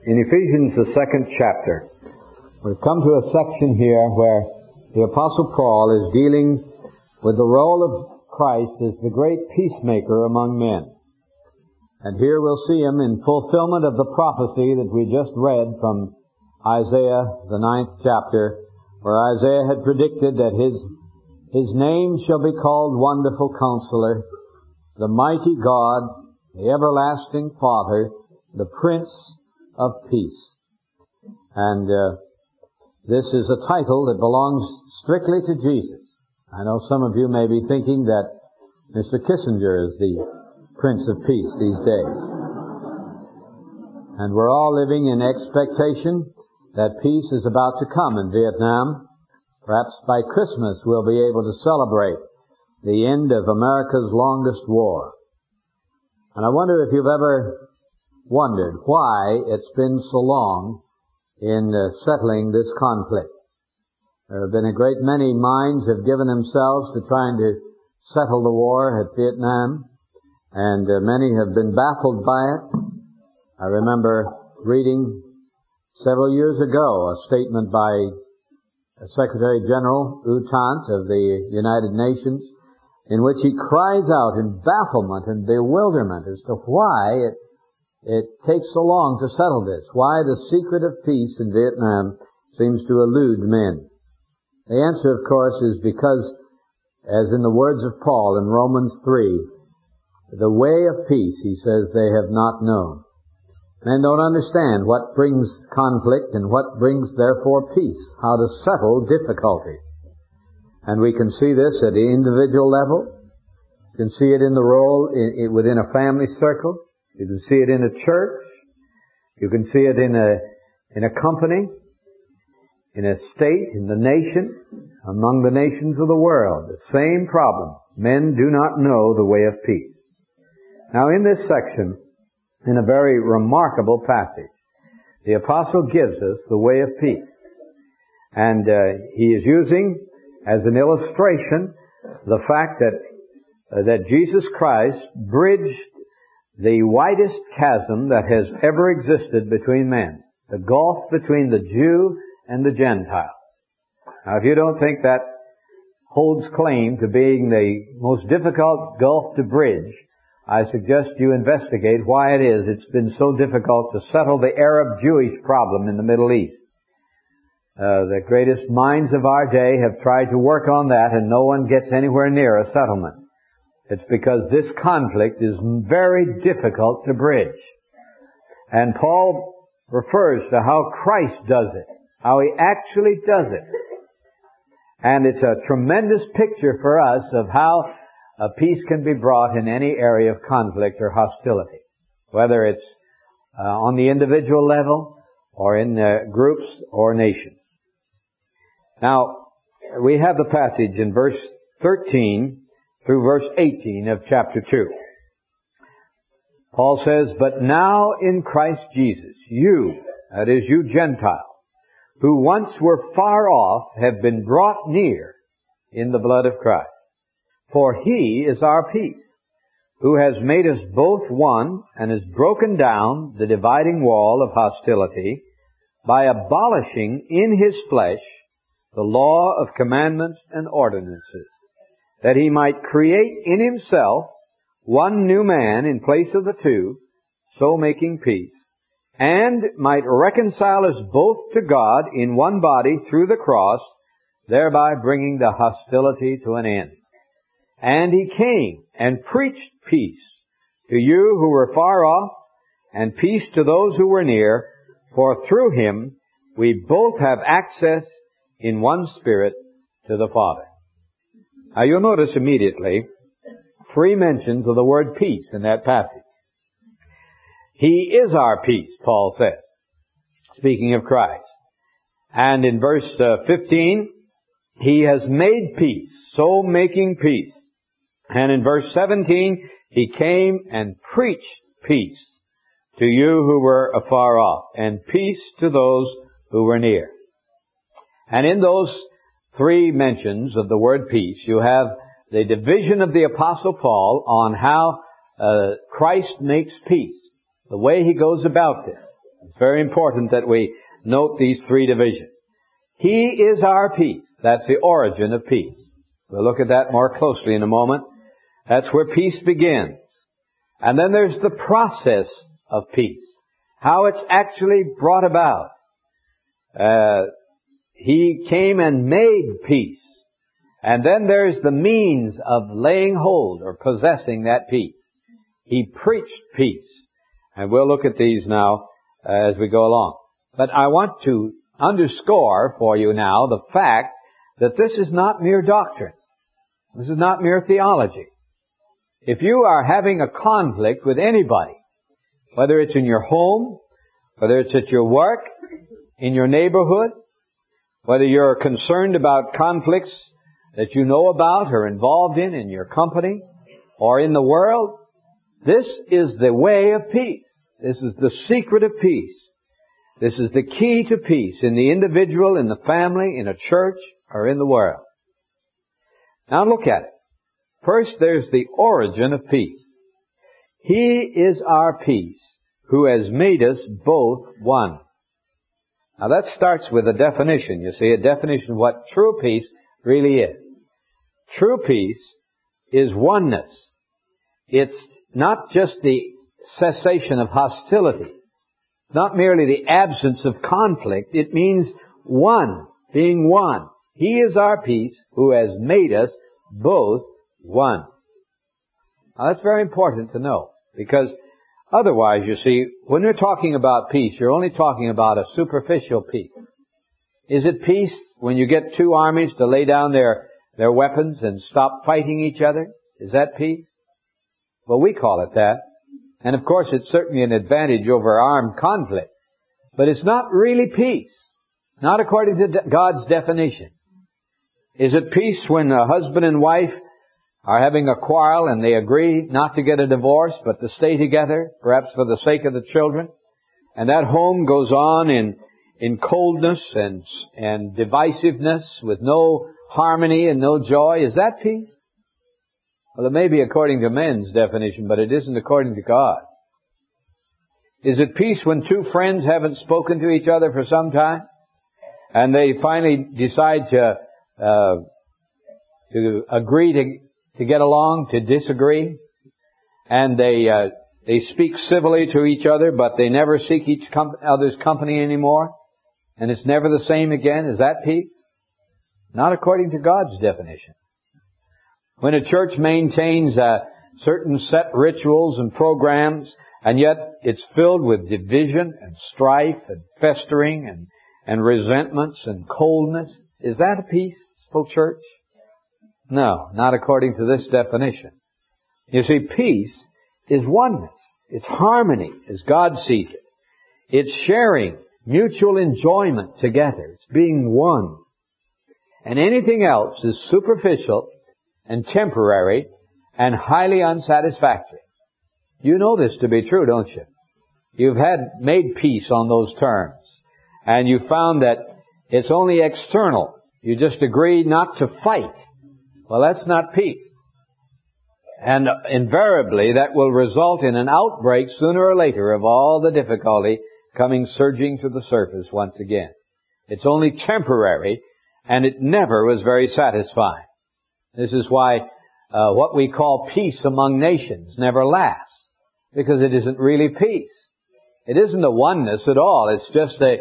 in Ephesians, the 2nd chapter. We've come to a section here where the Apostle Paul is dealing with the role of Christ as the great peacemaker among men. And here we'll see him in fulfillment of the prophecy that we just read from Isaiah, the 9th chapter, where Isaiah had predicted that his name shall be called Wonderful Counselor, the Mighty God, the Everlasting Father, the Prince of Peace. And this is a title that belongs strictly to Jesus. I know some of you may be thinking that Mr. Kissinger is the Prince of Peace these days. And we're all living in expectation that peace is about to come in Vietnam. Perhaps by Christmas we'll be able to celebrate the end of America's longest war. And I wonder if you've ever wondered why it's been so long in settling this conflict. There have been a great many minds have given themselves to trying to settle the war at Vietnam, and many have been baffled by it. I remember reading several years ago a statement by Secretary General U Thant of the United Nations, in which he cries out in bafflement and bewilderment as to why it takes so long to settle this, why the secret of peace in Vietnam seems to elude men. The answer, of course, is because, as in the words of Paul in Romans 3, the way of peace, he says, they have not known. Men don't understand what brings conflict and what brings, therefore, peace, how to settle difficulties. And we can see this at the individual level. You can see it in the role within a family circle. You can see it in a church. You can see it in a company, in a state, in the nation, among the nations of the world. The same problem. Men do not know the way of peace. Now in this section, in a very remarkable passage, the apostle gives us the way of peace. And he is using as an illustration the fact that Jesus Christ bridged the widest chasm that has ever existed between men, the gulf between the Jew and the Gentile. Now, if you don't think that holds claim to being the most difficult gulf to bridge, I suggest you investigate why it is it's been so difficult to settle the Arab-Jewish problem in the Middle East. The greatest minds of our day have tried to work on that, and no one gets anywhere near a settlement. It's because this conflict is very difficult to bridge. And Paul refers to how Christ does it, how he actually does it. And it's a tremendous picture for us of how a peace can be brought in any area of conflict or hostility, whether it's on the individual level or in groups or nations. Now, we have the passage in verse 13 through verse 18 of chapter 2. Paul says, "But now in Christ Jesus, you, that is you Gentiles, who once were far off, have been brought near in the blood of Christ. For he is our peace, who has made us both one and has broken down the dividing wall of hostility by abolishing in his flesh the law of commandments and ordinances, that he might create in himself one new man in place of the two, so making peace, and might reconcile us both to God in one body through the cross, thereby bringing the hostility to an end. And he came and preached peace to you who were far off, and peace to those who were near, for through him we both have access in one Spirit to the Father." Now you'll notice immediately 3 mentions of the word peace in that passage. He is our peace, Paul says, speaking of Christ. And in verse 15, he has made peace, so making peace. And in verse 17, he came and preached peace to you who were afar off, and peace to those who were near. And in those 3 mentions of the word peace, you have the division of the Apostle Paul on how Christ makes peace, the way he goes about this. It's very important that we note these three divisions. He is our peace. That's the origin of peace. We'll look at that more closely in a moment. That's where peace begins. And then there's the process of peace. How it's actually brought about. He came and made peace. And then there's the means of laying hold or possessing that peace. He preached peace. And we'll look at these now as we go along. But I want to underscore for you now the fact that this is not mere doctrine. This is not mere theology. If you are having a conflict with anybody, whether it's in your home, whether it's at your work, in your neighborhood, whether you're concerned about conflicts that you know about or involved in your company or in the world, this is the way of peace. This is the secret of peace. This is the key to peace in the individual, in the family, in a church, or in the world. Now look at it. First, there's the origin of peace. He is our peace, who has made us both one. Now that starts with a definition, you see, a definition of what true peace really is. True peace is oneness. It's not just the cessation of hostility, not merely the absence of conflict. It means one, being one. He is our peace, who has made us both one. Now that's very important to know, because otherwise, you see, when you're talking about peace, you're only talking about a superficial peace. Is it peace when you get two armies to lay down their weapons and stop fighting each other? Is that peace? Well, we call it that. And of course, it's certainly an advantage over armed conflict. But it's not really peace. Not according to God's definition. Is it peace when a husband and wife are having a quarrel and they agree not to get a divorce, but to stay together, perhaps for the sake of the children? And that home goes on in coldness and divisiveness with no harmony and no joy. Is that peace? Well, it may be according to men's definition, but it isn't according to God. Is it peace when two friends haven't spoken to each other for some time, and they finally decide to agree to get along, to disagree, and they speak civilly to each other, but they never seek each other's company anymore, and it's never the same again? Is that peace? Not according to God's definition. When a church maintains certain set rituals and programs, and yet it's filled with division and strife and festering and resentments and coldness, is that a peaceful church? No, not according to this definition. You see, peace is oneness. It's harmony as God sees it. It's sharing mutual enjoyment together. It's being one. And anything else is superficial and temporary and highly unsatisfactory. You know this to be true, don't you? You've made peace on those terms. And you found that it's only external. You just agreed not to fight. Well, that's not peace. And invariably, that will result in an outbreak sooner or later of all the difficulty coming surging to the surface once again. It's only temporary, and it never was very satisfying. This is why what we call peace among nations never lasts, because it isn't really peace. It isn't a oneness at all. It's just a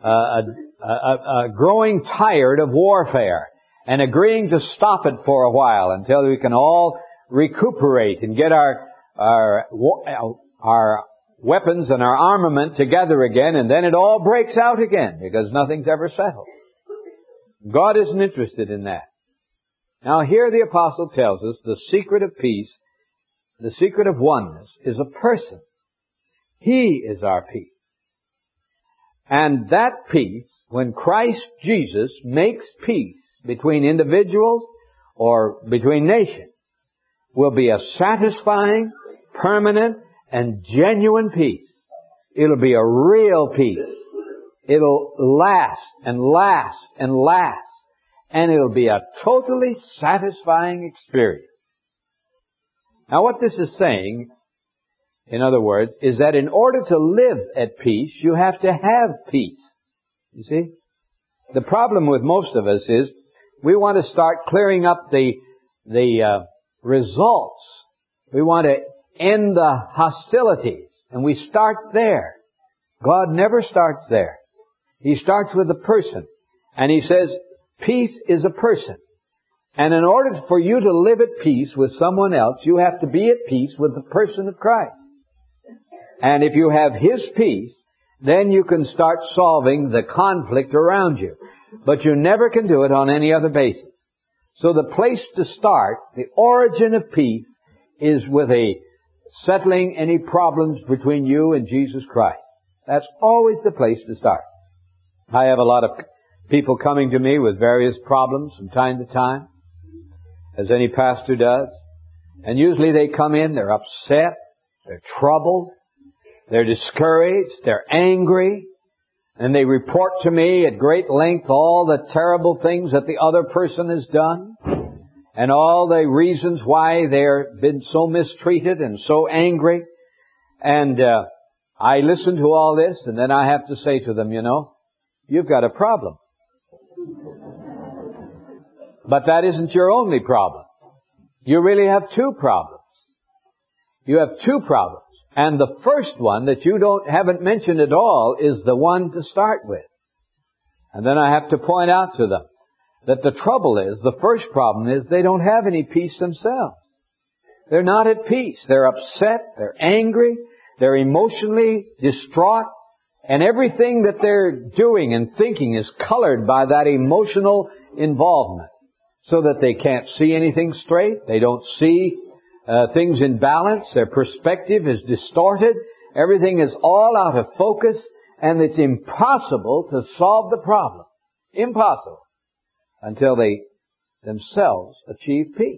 growing tired of warfare and agreeing to stop it for a while until we can all recuperate and get our weapons and our armament together again, and then it all breaks out again because nothing's ever settled. God isn't interested in that. Now here the apostle tells us the secret of peace, the secret of oneness, is a person. He is our peace. And that peace, when Christ Jesus makes peace between individuals or between nations, will be a satisfying, permanent, and genuine peace. It'll be a real peace. It'll last and last and last. And it'll be a totally satisfying experience. Now what this is saying in other words, is that in order to live at peace, you have to have peace. You see? The problem with most of us is we want to start clearing up the results. We want to end the hostilities, and we start there. God never starts there. He starts with a person, and He says, peace is a person. And in order for you to live at peace with someone else, you have to be at peace with the person of Christ. And if you have His peace, then you can start solving the conflict around you. But you never can do it on any other basis. So the place to start, the origin of peace, is with a settling any problems between you and Jesus Christ. That's always the place to start. I have a lot of people coming to me with various problems from time to time, as any pastor does. And usually they come in, they're upset, they're troubled, they're discouraged, they're angry, and they report to me at great length all the terrible things that the other person has done, and all the reasons why they've been so mistreated and so angry. And I listen to all this, and then I have to say to them, you've got a problem. But that isn't your only problem. You really have two problems. You have two problems. And the first one that you haven't mentioned at all is the one to start with. And then I have to point out to them that the trouble is, the first problem is they don't have any peace themselves. They're not at peace. They're upset. They're angry. They're emotionally distraught. And everything that they're doing and thinking is colored by that emotional involvement. So that they can't see anything straight. They don't see things in balance. Their perspective is distorted. Everything is all out of focus. And it's impossible to solve the problem. Impossible. Until they themselves achieve peace.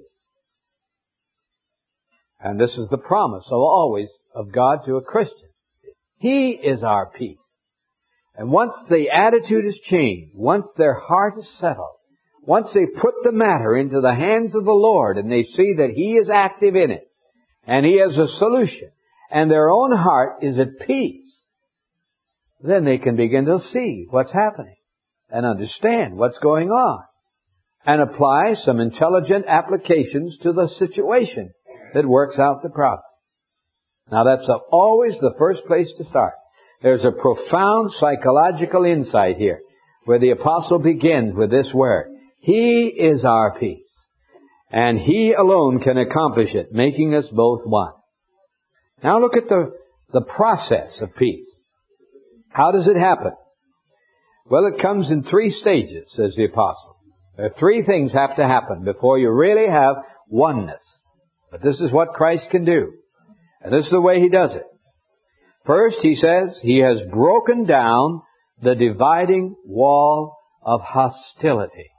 And this is the promise of God to a Christian. He is our peace. And once the attitude is changed, once their heart is settled, once they put the matter into the hands of the Lord and they see that He is active in it and He has a solution and their own heart is at peace, then they can begin to see what's happening and understand what's going on and apply some intelligent applications to the situation that works out the problem. Now that's always the first place to start. There's a profound psychological insight here where the apostle begins with this word. He is our peace, and He alone can accomplish it, making us both one. Now look at the process of peace. How does it happen? Well, it comes in 3 stages, says the apostle. There are 3 things have to happen before you really have oneness. But this is what Christ can do. And this is the way He does it. First, He says, He has broken down the dividing wall of hostility.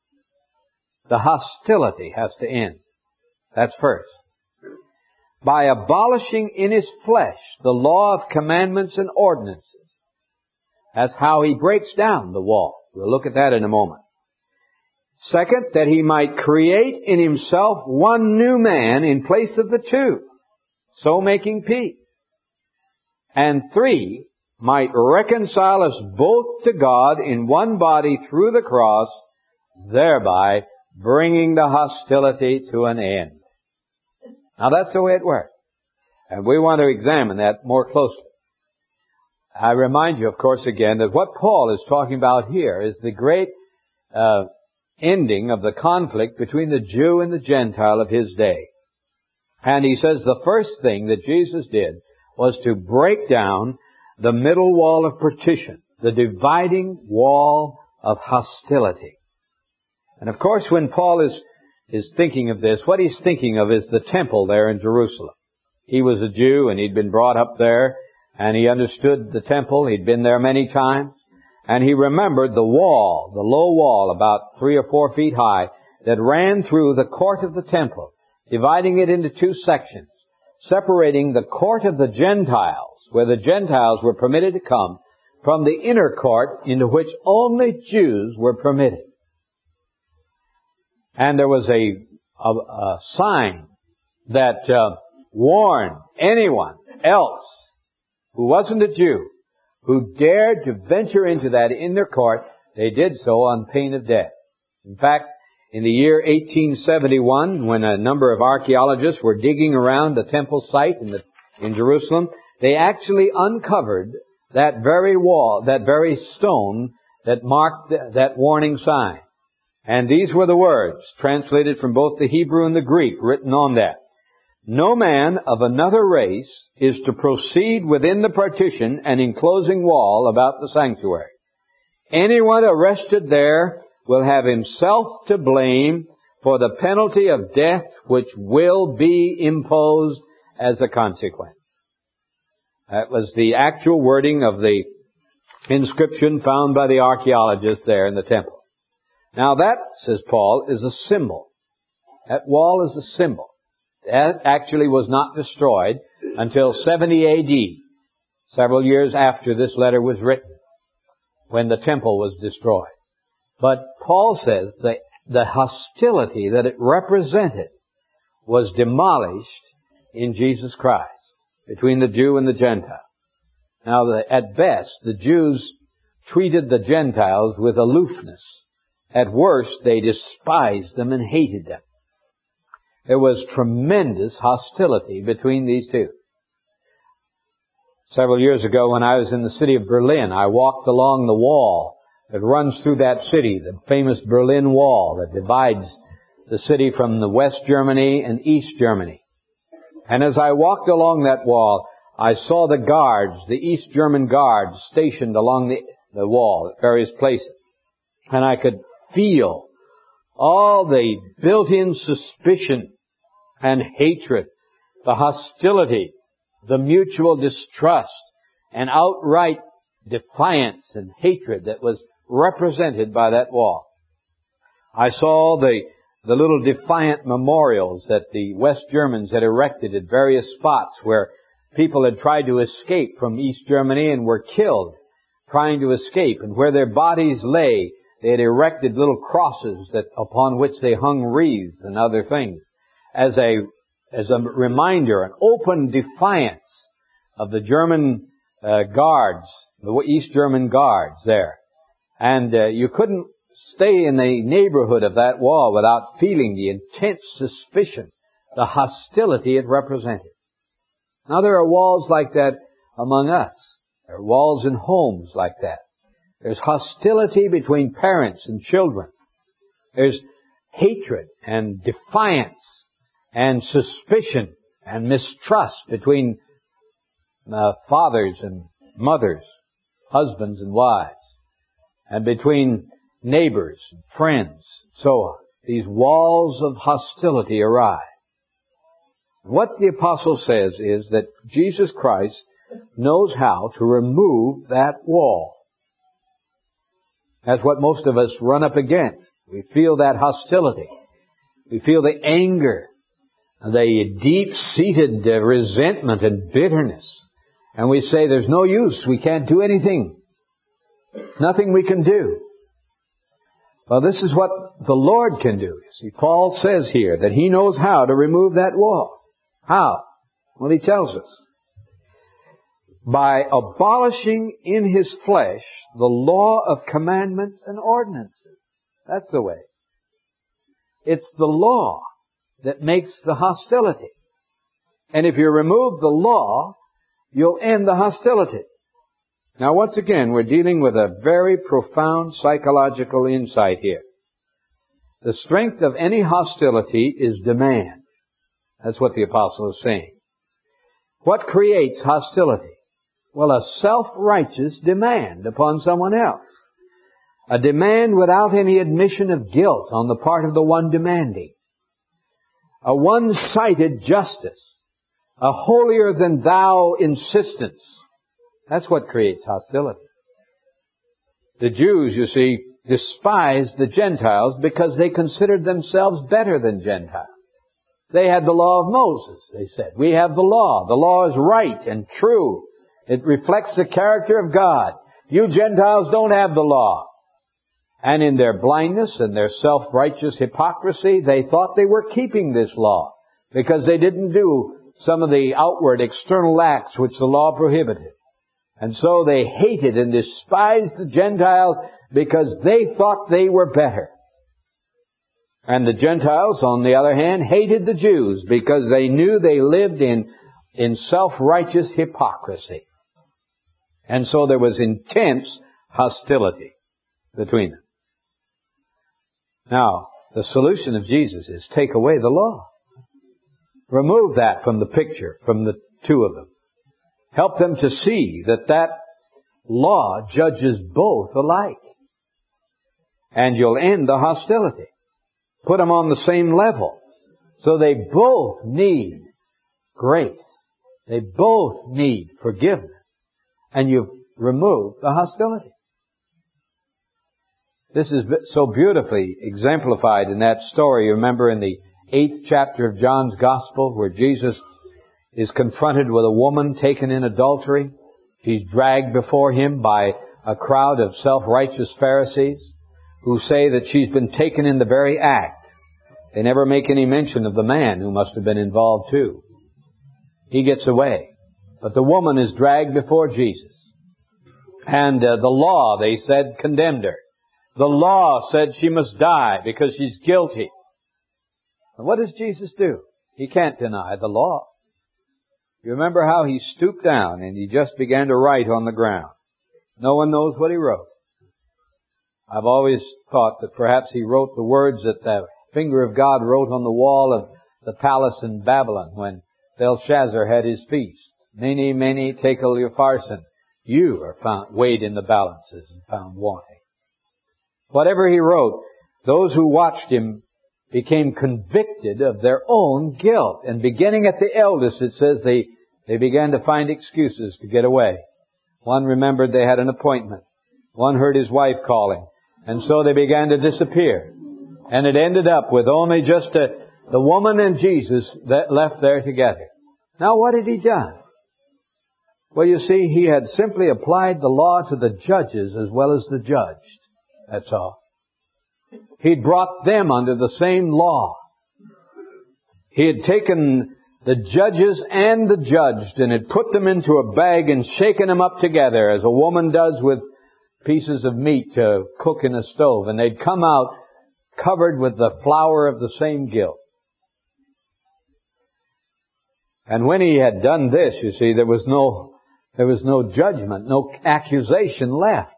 The hostility has to end. That's first. By abolishing in His flesh the law of commandments and ordinances. That's how He breaks down the wall. We'll look at that in a moment. Second, that He might create in Himself one new man in place of the 2, so making peace. And 3, might reconcile us both to God in one body through the cross, thereby bringing the hostility to an end. Now that's the way it works. And we want to examine that more closely. I remind you, of course, again, that what Paul is talking about here is the great ending of the conflict between the Jew and the Gentile of his day. And he says the first thing that Jesus did was to break down the middle wall of partition, the dividing wall of hostility. And of course, when Paul is thinking of this, what he's thinking of is the temple there in Jerusalem. He was a Jew and he'd been brought up there and he understood the temple. He'd been there many times. And he remembered the wall, the low wall about 3 or 4 feet high that ran through the court of the temple, dividing it into 2 sections, separating the court of the Gentiles, where the Gentiles were permitted to come, from the inner court into which only Jews were permitted. And there was a sign that warned anyone else who wasn't a Jew who dared to venture into that in their court, they did so on pain of death. In fact, in the year 1871, when a number of archaeologists were digging around the temple site in Jerusalem, they actually uncovered that very wall, that very stone that marked that warning sign. And these were the words, translated from both the Hebrew and the Greek, written on that. No man of another race is to proceed within the partition and enclosing wall about the sanctuary. Anyone arrested there will have himself to blame for the penalty of death which will be imposed as a consequence. That was the actual wording of the inscription found by the archaeologists there in the temple. Now that, says Paul, is a symbol. That wall is a symbol. That actually was not destroyed until 70 A.D., several years after this letter was written, when the temple was destroyed. But Paul says that the hostility that it represented was demolished in Jesus Christ, between the Jew and the Gentile. Now, at best, the Jews treated the Gentiles with aloofness. At worst, they despised them and hated them. There was tremendous hostility between these two. Several years ago, when I was in the city of Berlin, I walked along the wall that runs through that city, the famous Berlin Wall that divides the city from the West Germany and East Germany. And as I walked along that wall, I saw the guards, the East German guards, stationed along the wall at various places. And I could feel all the built-in suspicion and hatred, the hostility, the mutual distrust, and outright defiance and hatred that was represented by that wall. I saw the little defiant memorials that the West Germans had erected at various spots where people had tried to escape from East Germany and were killed trying to escape. And where their bodies lay, they had erected little crosses upon which they hung wreaths and other things as a reminder, an open defiance of the German guards, the East German guards there. And you couldn't stay in the neighborhood of that wall without feeling the intense suspicion, the hostility it represented. Now there are walls like that among us. There are walls in homes like that. There's hostility between parents and children. There's hatred and defiance and suspicion and mistrust between fathers and mothers, husbands and wives, and between neighbors and friends, so on. These walls of hostility arise. What the apostle says is that Jesus Christ knows how to remove that wall. That's what most of us run up against. We feel that hostility. We feel the anger, the deep-seated resentment and bitterness. And we say, there's no use. We can't do anything. There's nothing we can do. Well, this is what the Lord can do. You see, Paul says here that He knows how to remove that wall. How? Well, he tells us. By abolishing in His flesh the law of commandments and ordinances. That's the way. It's the law that makes the hostility. And if you remove the law, you'll end the hostility. Now, once again, we're dealing with a very profound psychological insight here. The strength of any hostility is demand. That's what the apostle is saying. What creates hostility? Well, a self-righteous demand upon someone else. A demand without any admission of guilt on the part of the one demanding. A one-sided justice. A holier-than-thou insistence. That's what creates hostility. The Jews, you see, despised the Gentiles because they considered themselves better than Gentiles. They had the law of Moses, they said. We have the law. The law is right and true. It reflects the character of God. You Gentiles don't have the law. And in their blindness and their self-righteous hypocrisy, they thought they were keeping this law because they didn't do some of the outward external acts which the law prohibited. And so they hated and despised the Gentiles because they thought they were better. And the Gentiles, on the other hand, hated the Jews because they knew they lived in self-righteous hypocrisy. And so there was intense hostility between them. Now, the solution of Jesus is take away the law. Remove that from the picture, from the two of them. Help them to see that that law judges both alike. And you'll end the hostility. Put them on the same level. So they both need grace. They both need forgiveness. And you've removed the hostility. This is so beautifully exemplified in that story. You remember in the 8th chapter of John's Gospel where Jesus is confronted with a woman taken in adultery. She's dragged before him by a crowd of self-righteous Pharisees who say that she's been taken in the very act. They never make any mention of the man who must have been involved too. He gets away. But the woman is dragged before Jesus. And the law, they said, condemned her. The law said she must die because she's guilty. And what does Jesus do? He can't deny the law. You remember how he stooped down and he just began to write on the ground. No one knows what he wrote. I've always thought that perhaps he wrote the words that the finger of God wrote on the wall of the palace in Babylon when Belshazzar had his feast. Mene, mene, tekel upharsin. You are found weighed in the balances and found wanting. Whatever he wrote, those who watched him became convicted of their own guilt. And beginning at the eldest, it says they began to find excuses to get away. One remembered they had an appointment. One heard his wife calling. And so they began to disappear. And it ended up with only just the woman and Jesus that left there together. Now what had he done? Well, you see, he had simply applied the law to the judges as well as the judged. That's all. He'd brought them under the same law. He had taken the judges and the judged and had put them into a bag and shaken them up together as a woman does with pieces of meat to cook in a stove. And they'd come out covered with the flour of the same guilt. And when he had done this, you see, there was no judgment, no accusation left.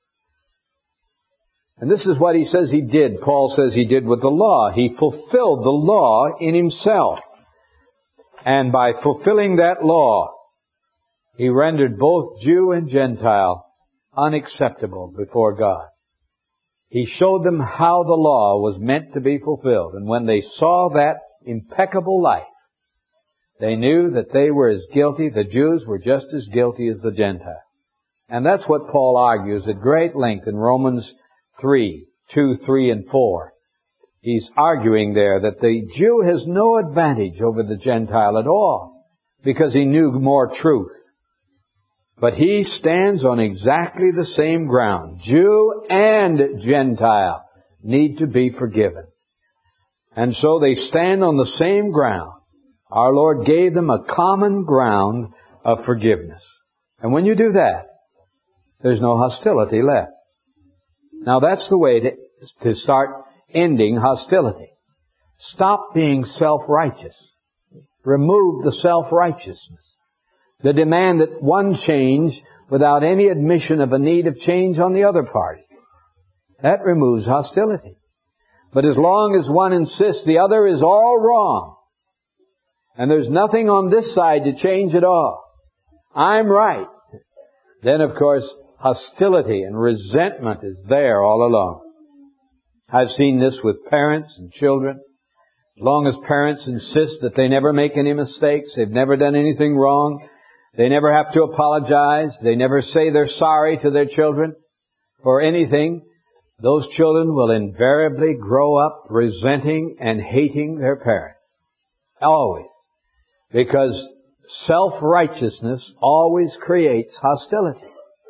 And this is what he says he did. Paul says he did with the law. He fulfilled the law in himself. And by fulfilling that law, he rendered both Jew and Gentile unacceptable before God. He showed them how the law was meant to be fulfilled. And when they saw that impeccable life, they knew that they were as guilty, the Jews were just as guilty as the Gentiles. And that's what Paul argues at great length in Romans 3, 2, 3, and 4. He's arguing there that the Jew has no advantage over the Gentile at all because he knew more truth. But he stands on exactly the same ground. Jew and Gentile need to be forgiven. And so they stand on the same ground. Our Lord gave them a common ground of forgiveness. And when you do that, there's no hostility left. Now that's the way to start ending hostility. Stop being self-righteous. Remove the self-righteousness. The demand that one change without any admission of a need of change on the other party. That removes hostility. But as long as one insists the other is all wrong, and there's nothing on this side to change at all, I'm right, then of course hostility and resentment is there all along. I've seen this with parents and children. As long as parents insist that they never make any mistakes, they've never done anything wrong, they never have to apologize, they never say they're sorry to their children for anything, those children will invariably grow up resenting and hating their parents. Always. Because self-righteousness always creates hostility.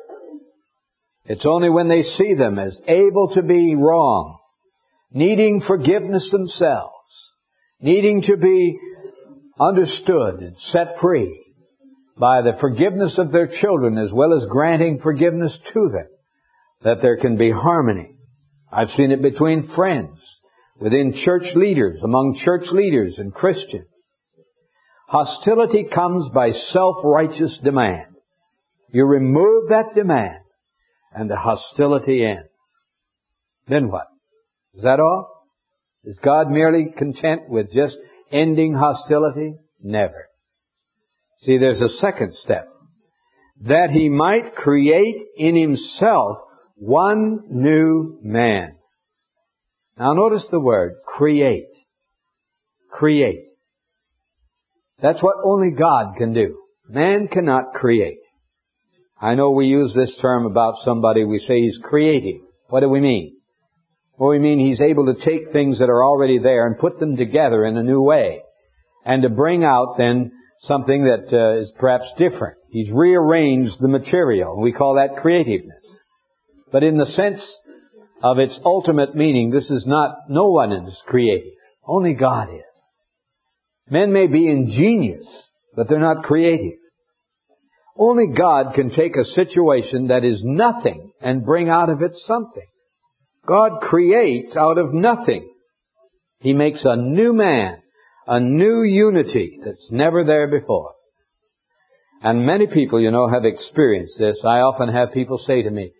It's only when they see them as able to be wrong, needing forgiveness themselves, needing to be understood and set free by the forgiveness of their children as well as granting forgiveness to them, that there can be harmony. I've seen it between friends, within church leaders, among church leaders and Christians. Hostility comes by self-righteous demand. You remove that demand, and the hostility ends. Then what? Is that all? Is God merely content with just ending hostility? Never. See, there's a second step. That He might create in Himself one new man. Now notice the word, create. Create. That's what only God can do. Man cannot create. I know we use this term about somebody, we say he's creating. What do we mean? Well, we mean he's able to take things that are already there and put them together in a new way, and to bring out then something that is perhaps different. He's rearranged the material. We call that creativeness. But in the sense of its ultimate meaning, this is not, no one is creative. Only God is. Men may be ingenious, but they're not creative. Only God can take a situation that is nothing and bring out of it something. God creates out of nothing. He makes a new man, a new unity that's never there before. And many people, have experienced this. I often have people say to me,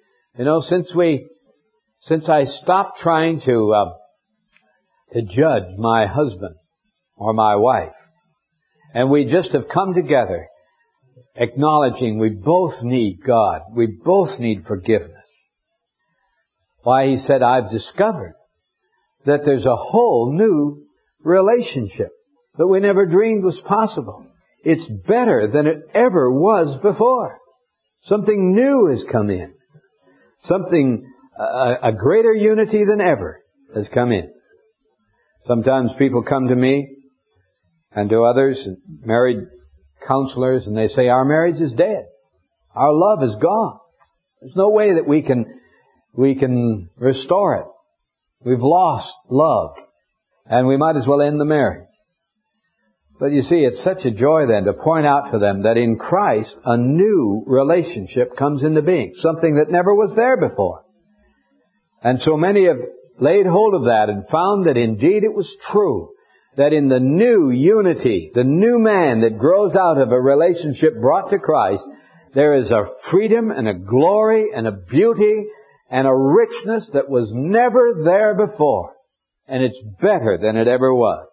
since I stopped trying to judge my husband or my wife, and we just have come together acknowledging we both need God, we both need forgiveness. Why, he said, I've discovered that there's a whole new relationship that we never dreamed was possible. It's better than it ever was before. Something new has come in. Something, a greater unity than ever has come in. Sometimes people come to me and to others, married counselors, and they say, our marriage is dead. Our love is gone. There's no way that we can restore it. We've lost love, and we might as well end the marriage. But you see, it's such a joy then to point out to them that in Christ a new relationship comes into being, something that never was there before. And so many have laid hold of that and found that indeed it was true, that in the new unity, the new man that grows out of a relationship brought to Christ, there is a freedom and a glory and a beauty and a richness that was never there before. And it's better than it ever was.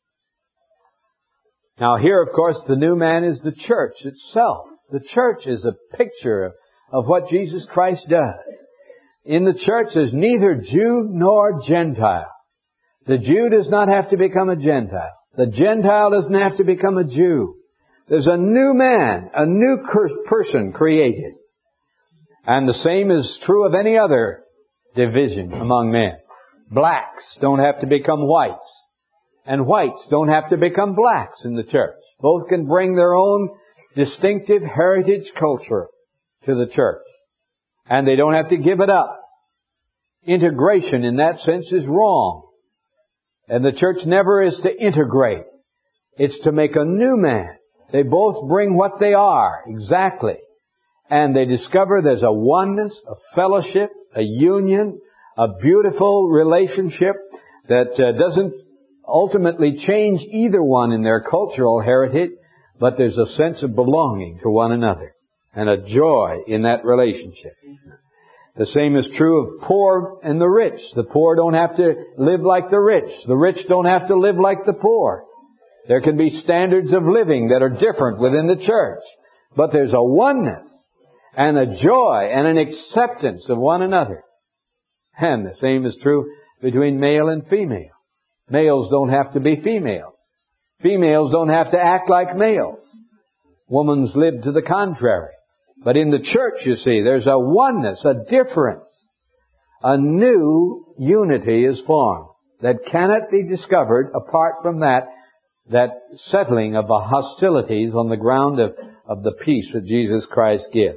Now here, of course, the new man is the church itself. The church is a picture of what Jesus Christ does. In the church, there's neither Jew nor Gentile. The Jew does not have to become a Gentile. The Gentile doesn't have to become a Jew. There's a new man, a new person created. And the same is true of any other division among men. Blacks don't have to become whites. And whites don't have to become blacks in the church. Both can bring their own distinctive heritage culture to the church. And they don't have to give it up. Integration in that sense is wrong. And the church never is to integrate. It's to make a new man. They both bring what they are, exactly. And they discover there's a oneness, a fellowship, a union, a beautiful relationship that doesn't ultimately change either one in their cultural heritage, but there's a sense of belonging to one another and a joy in that relationship. The same is true of poor and the rich. The poor don't have to live like the rich. The rich don't have to live like the poor. There can be standards of living that are different within the church. But there's a oneness and a joy and an acceptance of one another. And the same is true between male and female. Males don't have to be females. Females don't have to act like males. Women's live to the contrary. But in the church, you see, there's a oneness, a difference. A new unity is formed that cannot be discovered apart from that settling of the hostilities on the ground of the peace that Jesus Christ gives.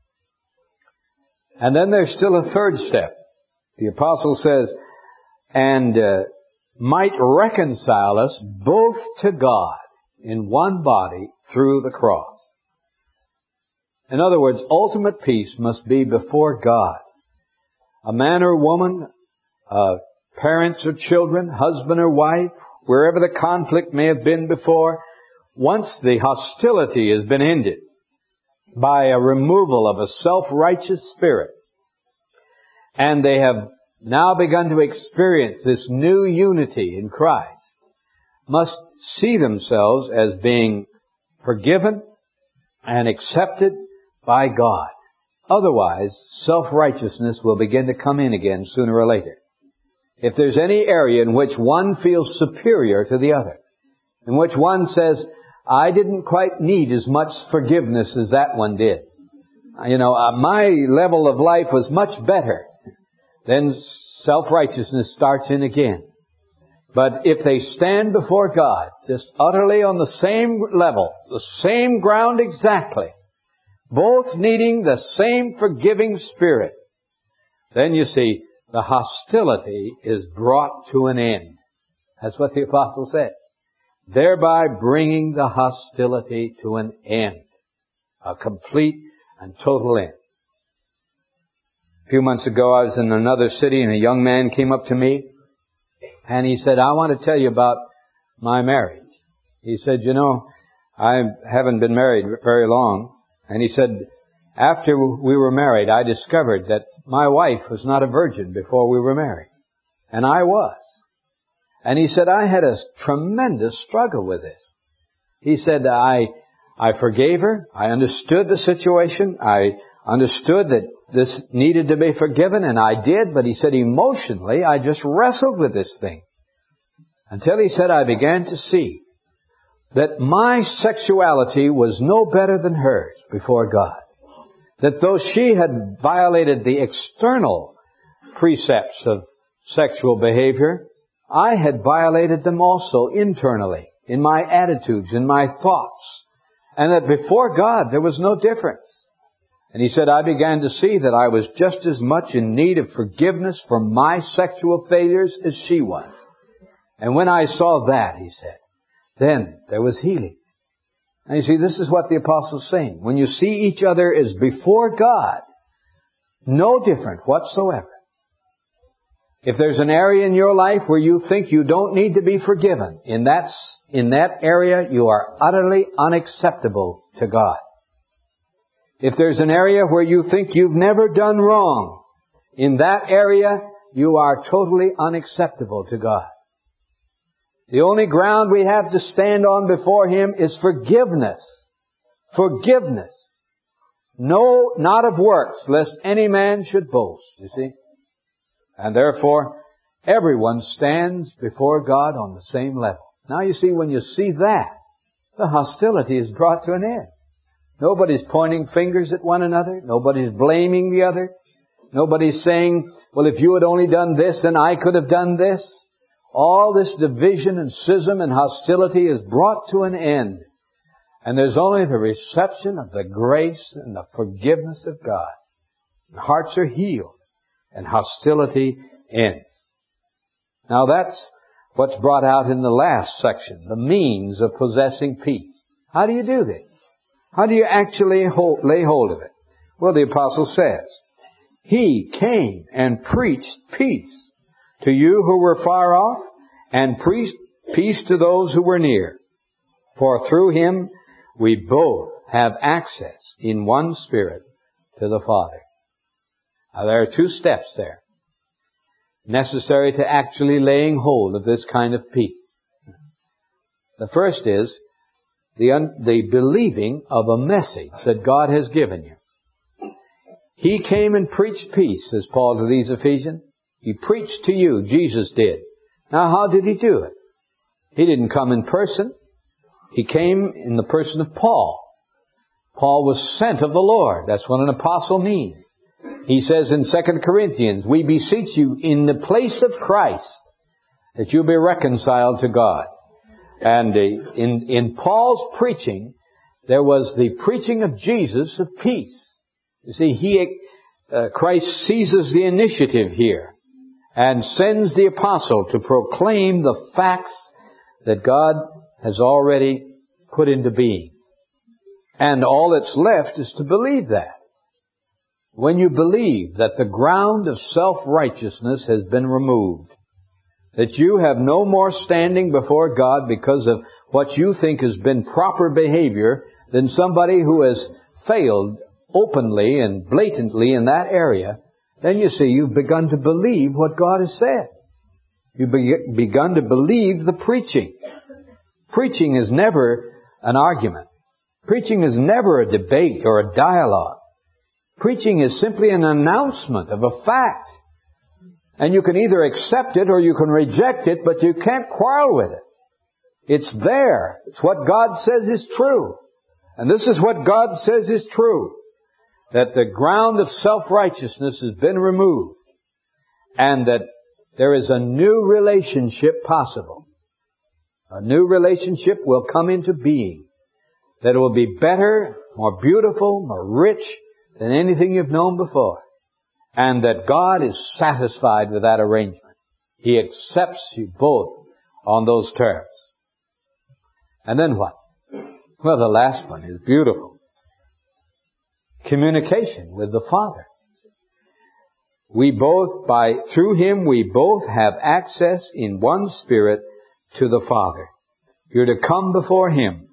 And then there's still a third step. The apostle says, and might reconcile us both to God in one body through the cross. In other words, ultimate peace must be before God. A man or woman, parents or children, husband or wife, wherever the conflict may have been before, once the hostility has been ended by a removal of a self-righteous spirit, and they have now begun to experience this new unity in Christ, must see themselves as being forgiven and accepted by God. Otherwise, self-righteousness will begin to come in again sooner or later. If there's any area in which one feels superior to the other, in which one says, I didn't quite need as much forgiveness as that one did. My level of life was much better. Then self-righteousness starts in again. But if they stand before God, just utterly on the same level, the same ground exactly, both needing the same forgiving Spirit, then you see, the hostility is brought to an end. That's what the apostle said. Thereby bringing the hostility to an end. A complete and total end. A few months ago, I was in another city and a young man came up to me and he said, I want to tell you about my marriage. He said, I haven't been married very long. And he said, after we were married, I discovered that my wife was not a virgin before we were married. And I was. And he said, I had a tremendous struggle with this. He said, I forgave her. I understood the situation. I understood that this needed to be forgiven, and I did. But he said, emotionally, I just wrestled with this thing. Until he said, I began to see that my sexuality was no better than hers before God. That though she had violated the external precepts of sexual behavior, I had violated them also internally, in my attitudes, in my thoughts, and that before God there was no difference. And he said, I began to see that I was just as much in need of forgiveness for my sexual failures as she was. And when I saw that, he said, then there was healing. And you see, this is what the apostle's saying. When you see each other as before God, no different whatsoever. If there's an area in your life where you think you don't need to be forgiven, in that area you are utterly unacceptable to God. If there's an area where you think you've never done wrong, in that area you are totally unacceptable to God. The only ground we have to stand on before Him is forgiveness. Forgiveness. No, not of works, lest any man should boast, you see. And therefore, everyone stands before God on the same level. Now you see, when you see that, the hostility is brought to an end. Nobody's pointing fingers at one another. Nobody's blaming the other. Nobody's saying, well, if you had only done this, then I could have done this. All this division and schism and hostility is brought to an end. And there's only the reception of the grace and the forgiveness of God. And hearts are healed. And hostility ends. Now that's what's brought out in the last section. The means of possessing peace. How do you do this? How do you actually lay hold of it? Well, the apostle says, He came and preached peace to you who were far off, and preached peace to those who were near. For through Him we both have access in one Spirit to the Father. Now there are two steps there necessary to actually laying hold of this kind of peace. The first is the believing of a message that God has given you. He came and preached peace, says Paul to these Ephesians. He preached to you, Jesus did. Now how did He do it? He didn't come in person. He came in the person of Paul. Paul was sent of the Lord. That's what an apostle means. He says in 2 Corinthians, we beseech you in the place of Christ that you be reconciled to God. And in Paul's preaching, there was the preaching of Jesus of peace. You see, Christ seizes the initiative here and sends the apostle to proclaim the facts that God has already put into being. And all that's left is to believe that. When you believe that the ground of self-righteousness has been removed, that you have no more standing before God because of what you think has been proper behavior than somebody who has failed openly and blatantly in that area, then you see you've begun to believe what God has said. You've begun to believe the preaching. Preaching is never an argument. Preaching is never a debate or a dialogue. Preaching is simply an announcement of a fact. And you can either accept it or you can reject it, but you can't quarrel with it. It's there. It's what God says is true. And this is what God says is true. That the ground of self-righteousness has been removed. And that there is a new relationship possible. A new relationship will come into being. That will be better, more beautiful, more rich than anything you've known before. And that God is satisfied with that arrangement. He accepts you both on those terms. And then what? Well, the last one is beautiful. Communication with the Father. Through Him we both have access in one Spirit to the Father. You're to come before Him,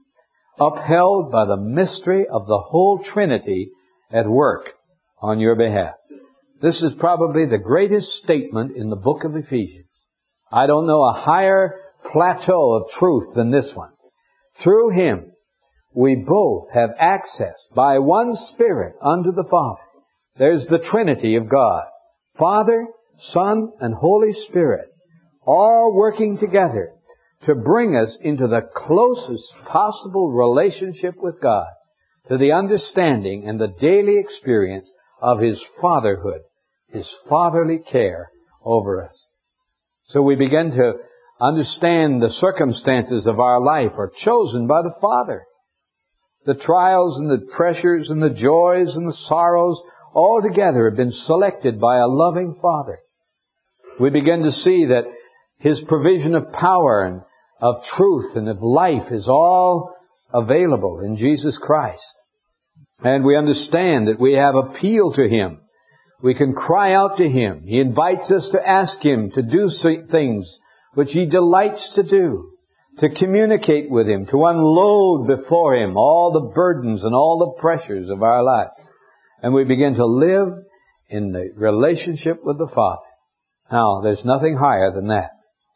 upheld by the mystery of the whole Trinity at work on your behalf. This is probably the greatest statement in the book of Ephesians. I don't know a higher plateau of truth than this one. Through Him, we both have access by one Spirit unto the Father. There's the Trinity of God. Father, Son, and Holy Spirit, all working together to bring us into the closest possible relationship with God, to the understanding and the daily experience of His fatherhood, His fatherly care over us. So we begin to understand the circumstances of our life are chosen by the Father. The trials and the pressures and the joys and the sorrows all together have been selected by a loving Father. We begin to see that His provision of power and of truth and of life is all available in Jesus Christ. And we understand that we have appeal to Him. We can cry out to Him. He invites us to ask Him to do things which He delights to do, to communicate with Him, to unload before Him all the burdens and all the pressures of our life. And we begin to live in the relationship with the Father. Now, there's nothing higher than that.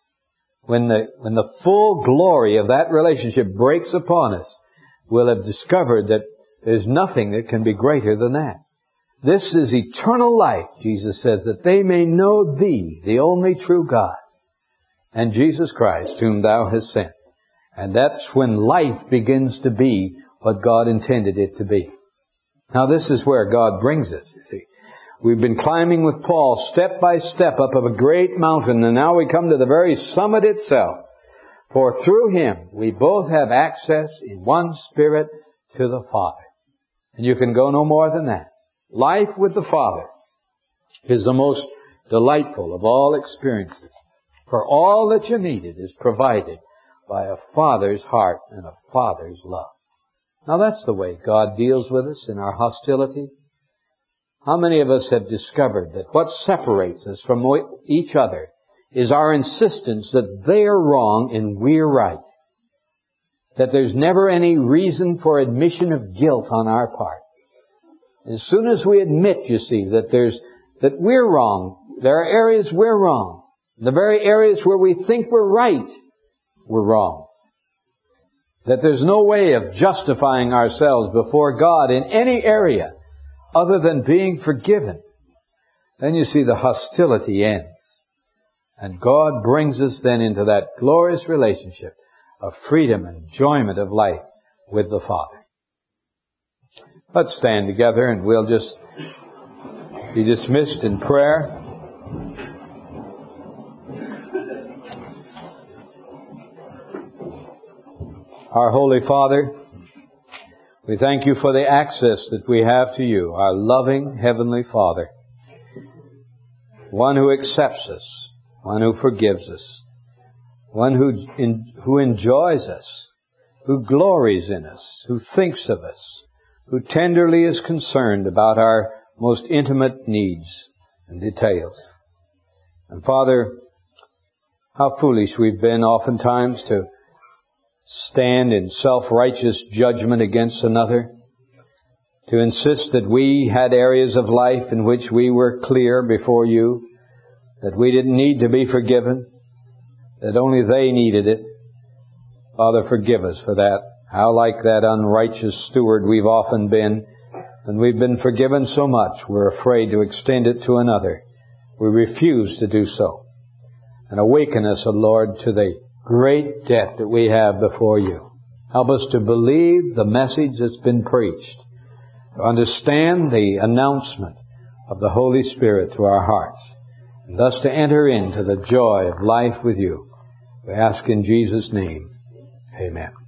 When the full glory of that relationship breaks upon us, we'll have discovered that there's nothing that can be greater than that. This is eternal life, Jesus says, that they may know Thee, the only true God, and Jesus Christ, whom Thou hast sent. And that's when life begins to be what God intended it to be. Now this is where God brings us, you see. We've been climbing with Paul step by step up of a great mountain, and now we come to the very summit itself. For through Him we both have access in one Spirit to the Father. And you can go no more than that. Life with the Father is the most delightful of all experiences. For all that you needed is provided by a Father's heart and a Father's love. Now that's the way God deals with us in our hostility. How many of us have discovered that what separates us from each other is our insistence that they are wrong and we're right? That there's never any reason for admission of guilt on our part. As soon as we admit, you see, that we're wrong, there are areas we're wrong. The very areas where we think we're right, we're wrong. That there's no way of justifying ourselves before God in any area other than being forgiven. Then you see the hostility ends. And God brings us then into that glorious relationship of freedom and enjoyment of life with the Father. Let's stand together and we'll just be dismissed in prayer. Our Holy Father, we thank You for the access that we have to You, our loving Heavenly Father, one who accepts us, one who forgives us, one who enjoys us who glories in us, who thinks of us, who tenderly is concerned about our most intimate needs and details. And Father, how foolish we've been oftentimes to stand in self-righteous judgment against another, to insist that we had areas of life in which we were clear before you, that we didn't need to be forgiven, that only they needed it. Father, forgive us for that. How like that unrighteous steward we've often been. And we've been forgiven so much, we're afraid to extend it to another. We refuse to do so. And awaken us, O Lord, to the great debt that we have before you. Help us to believe the message that's been preached, to understand the announcement of the Holy Spirit to our hearts, and thus to enter into the joy of life with you. We ask in Jesus' name. Amen.